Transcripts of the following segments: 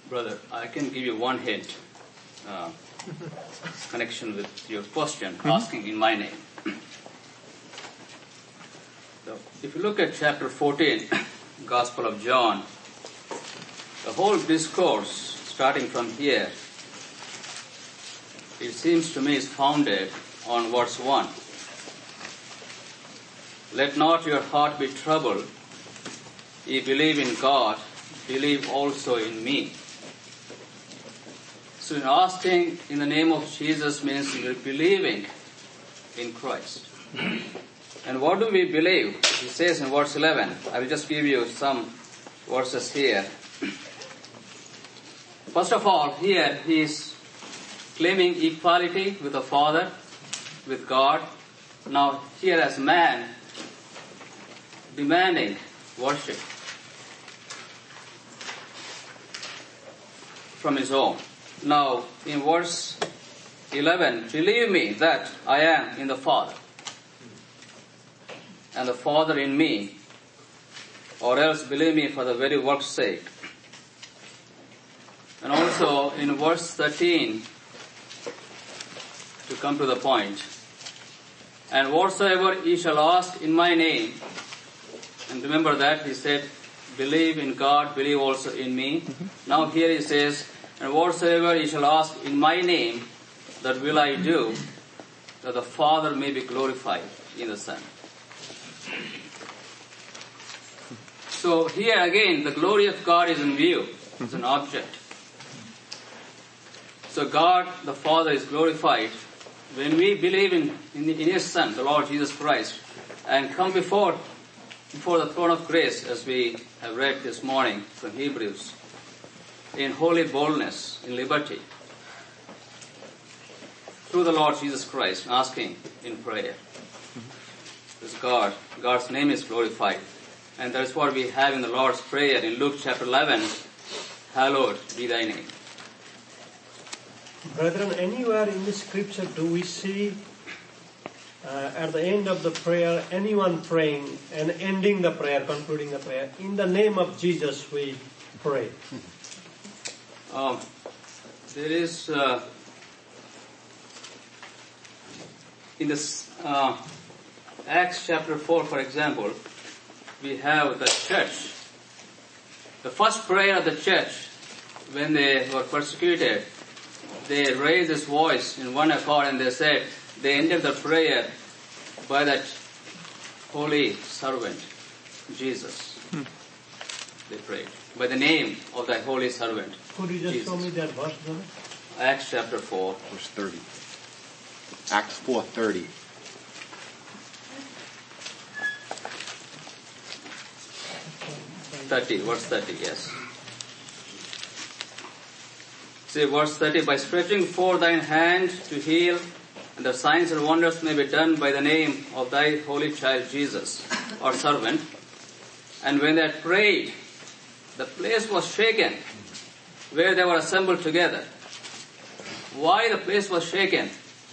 Brother, I can give you one hint. Connection with your question, asking in my name. So, if you look at chapter 14, Gospel of John, the whole discourse, starting from here, it seems to me is founded on verse 1. Let not your heart be troubled. Ye believe in God, believe also in me. So asking in the name of Jesus means we're believing in Christ. And what do we believe? He says in verse 11, I will just give you some verses here. First of all, here he is claiming equality with the Father, with God. Now here as man, demanding worship from his own. Now, in verse 11, believe me that I am in the Father, and the Father in me, or else believe me for the very work's sake. And also in verse 13, to come to the point, and whatsoever ye shall ask in my name, and remember that he said, believe in God, believe also in me. Now here he says, and whatsoever ye shall ask in my name, that will I do, that the Father may be glorified in the Son. So here again, the glory of God is in view. It's an object. So God, the Father, is glorified when we believe in His Son, the Lord Jesus Christ, and come before the throne of grace, as we have read this morning from Hebrews, in holy boldness, in liberty, through the Lord Jesus Christ, asking in prayer. This God's name is glorified. And that is what we have in the Lord's Prayer in Luke chapter 11, hallowed be thy name. Brethren, anywhere in the scripture do we see at the end of the prayer anyone praying and ending the prayer, concluding the prayer, in the name of Jesus we pray? There is in this Acts chapter 4, for example, we have the church. The first prayer of the church, when they were persecuted, they raised this voice in one accord and they said, they ended the prayer by that holy servant, Jesus. They prayed by the name of that holy servant. Could you just Jesus. show me that verse, brother? Acts chapter 4. Verse 30. Acts 4:30. Verse 30, yes. See, verse 30, by stretching forth thine hand to heal, and the signs and wonders may be done by the name of thy holy child Jesus, our servant. And when they had prayed, the place was shaken, where they were assembled together. Why the place was shaken?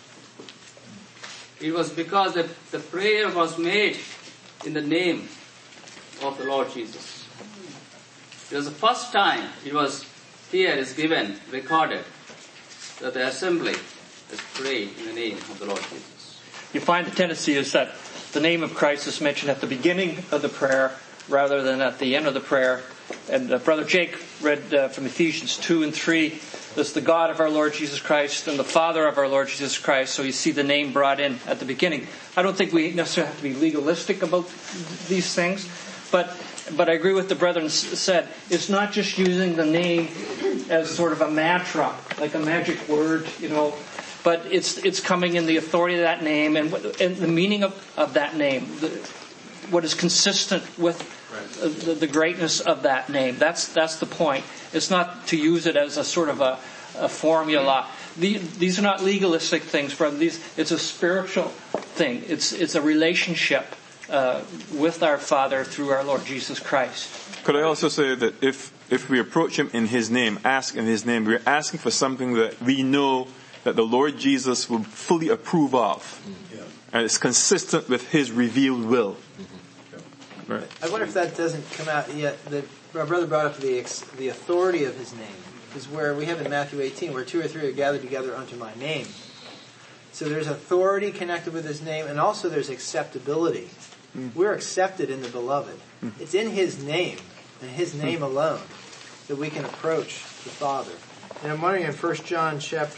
It was because the prayer was made in the name of the Lord Jesus. It was the first time here is given, recorded, that the assembly is prayed in the name of the Lord Jesus. You find the tendency is that the name of Christ is mentioned at the beginning of the prayer rather than at the end of the prayer. And Brother Jake read from Ephesians 2 and 3, that's the God of our Lord Jesus Christ and the Father of our Lord Jesus Christ. So you see the name brought in at the beginning. I don't think we necessarily have to be legalistic about these things, but I agree with the brethren said. It's not just using the name as sort of a mantra, like a magic word, but it's coming in the authority of that name and the meaning of that name, what is consistent with the greatness of that name. That's the point. It's not to use it as a sort of a formula. These are not legalistic things, brother. It's a spiritual thing. It's a relationship with our Father through our Lord Jesus Christ. Could I also say that if we approach Him in His name, ask in His name, we're asking for something that we know that the Lord Jesus will fully approve of. And it's consistent with His revealed will. Right. I wonder if that doesn't come out yet, that our brother brought up the authority of his name, is where we have in Matthew 18, where 2 or 3 are gathered together unto my name. So there's authority connected with his name, and also there's acceptability. We're accepted in the beloved. It's in his name, and his name alone, that we can approach the Father. And I'm wondering in 1 John chapter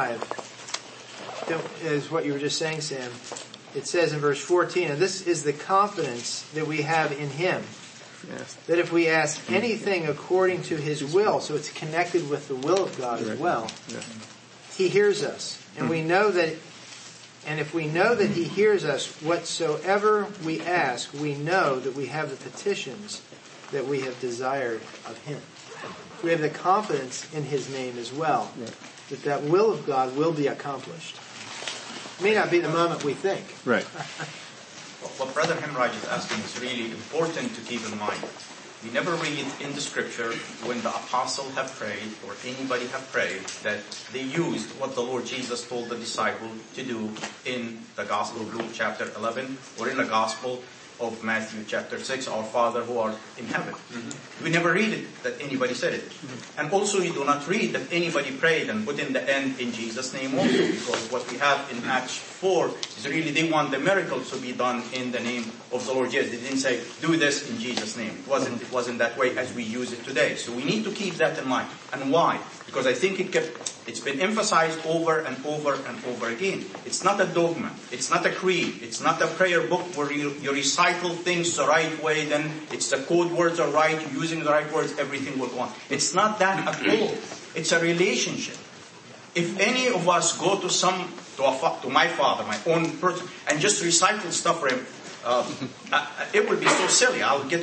5, is what you were just saying, Sam. It says in verse 14, and this is the confidence that we have in him, that if we ask anything according to his will, so it's connected with the will of God as well, he hears us. And we know that, and if we know that he hears us, whatsoever we ask, we know that we have the petitions that we have desired of him. We have the confidence in his name as well, that will of God will be accomplished. It may not be the moment we think. Right. What Brother Hemraj is asking is really important to keep in mind. We never read in the scripture when the apostle have prayed or anybody have prayed that they used what the Lord Jesus told the disciple to do in the Gospel of Luke chapter 11 or in the Gospel of Matthew chapter 6, our Father who art in heaven. We never read it that anybody said it. And also you do not read that anybody prayed and put in the end in Jesus' name also, because what we have in Acts 4 is really they want the miracle to be done in the name of the Lord Jesus. They didn't say, do this in Jesus' name. It wasn't that way as we use it today. So we need to keep that in mind. And why? Because I think it's been emphasized over and over and over again. It's not a dogma. It's not a creed. It's not a prayer book where you recite things the right way, then it's the code words are right, you're using the right words, everything will go on. It's not that at all. It's a relationship. If any of us go to my father, my own person, and just recite stuff for him, it would be so silly. I'll get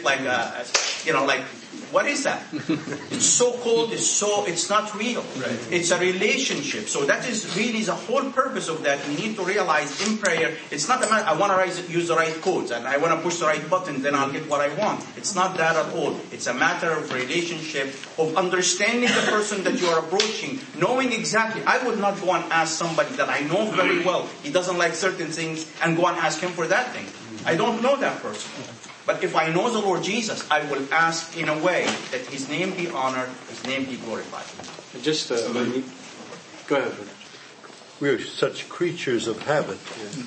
what is that? It's so cold, it's not real. Right. It's a relationship. So that is really the whole purpose of that. We need to realize in prayer, it's not a matter, I want to use the right codes, and I want to push the right button, then I'll get what I want. It's not that at all. It's a matter of relationship, of understanding the person that you are approaching, knowing exactly. I would not go and ask somebody that I know very well, he doesn't like certain things, and go and ask him for that thing. I don't know that person. But if I know the Lord Jesus, I will ask in a way that his name be honored, his name be glorified. Just go ahead. We're such creatures of habit.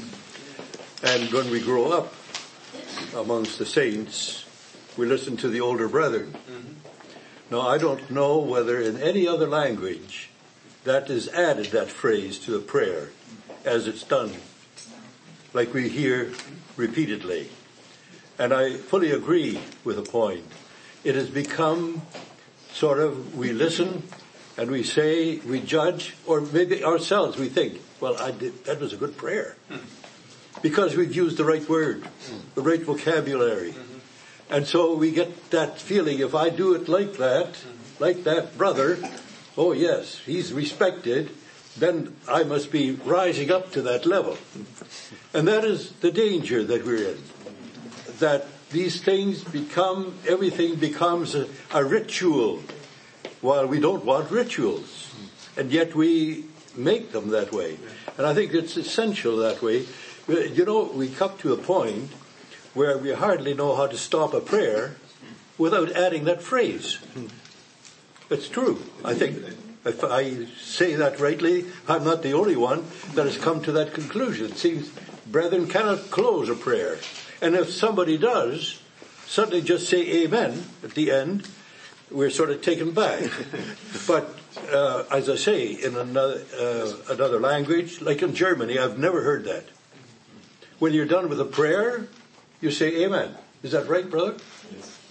And when we grow up amongst the saints, we listen to the older brethren. Now, I don't know whether in any other language that is added, that phrase, to a prayer as it's done, like we hear repeatedly. And I fully agree with the point. It has become sort of, we listen and we say, we judge, or maybe ourselves we think, well, that was a good prayer. Because we've used the right word, the right vocabulary. And so we get that feeling, if I do it like that brother, oh yes, he's respected, then I must be rising up to that level. And that is the danger that we're in. That these things everything becomes a ritual, while we don't want rituals. And yet we make them that way. And I think it's essential that way. You know, we come to a point where we hardly know how to stop a prayer without adding that phrase. It's true. I think if I say that rightly, I'm not the only one that has come to that conclusion. It seems brethren cannot close a prayer. And if somebody does, suddenly just say amen at the end, we're sort of taken back. But as I say, in another language, like in Germany, I've never heard that. When you're done with a prayer, you say amen. Is that right, brother? Yes.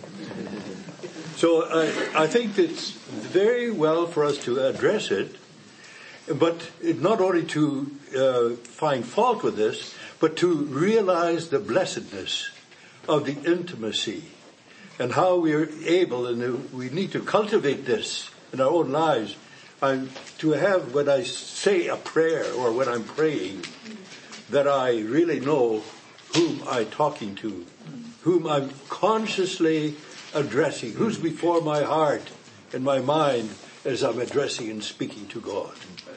So I think it's very well for us to address it, but not only to find fault with this, but to realize the blessedness of the intimacy and how we are able, and we need to cultivate this in our own lives, to have, when I say a prayer or when I'm praying, that I really know whom I'm talking to, whom I'm consciously addressing, who's before my heart and my mind as I'm addressing and speaking to God.